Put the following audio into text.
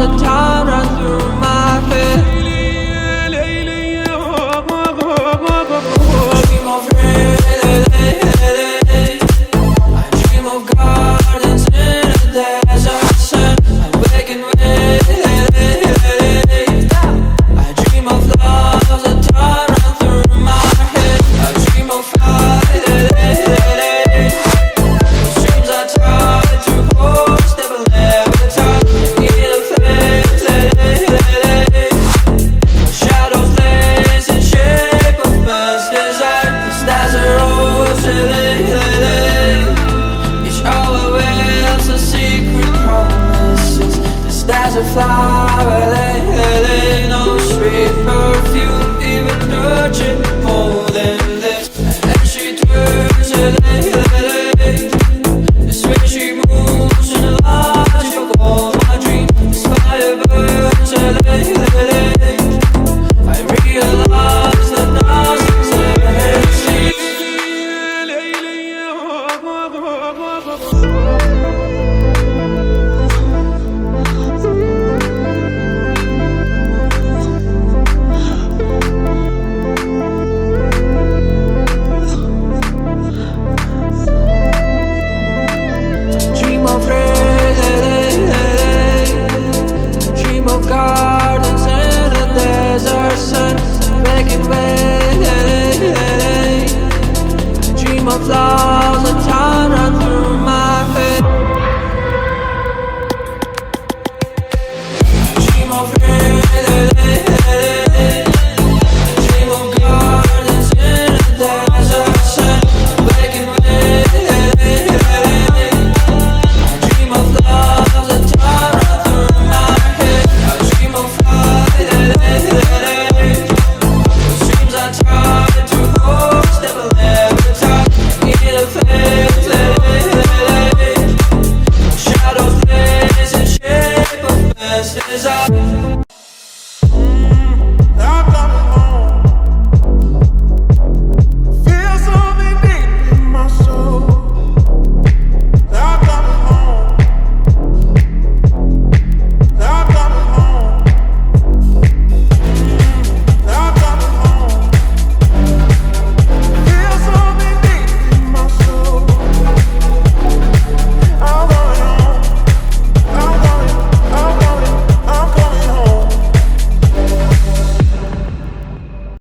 the time run through my head. Dream of rain, I dream of gardens in a desert sun. I wake and wait, I dream of love, the time run through my head. I dream of fire, those dreams I try to hold, never let me touch. In a flame, shadows lace in shape of best desire. The stars are rose, each hour wails a secret promises. The stars are flower, no sweet perfume, even urgent more than this. And she turns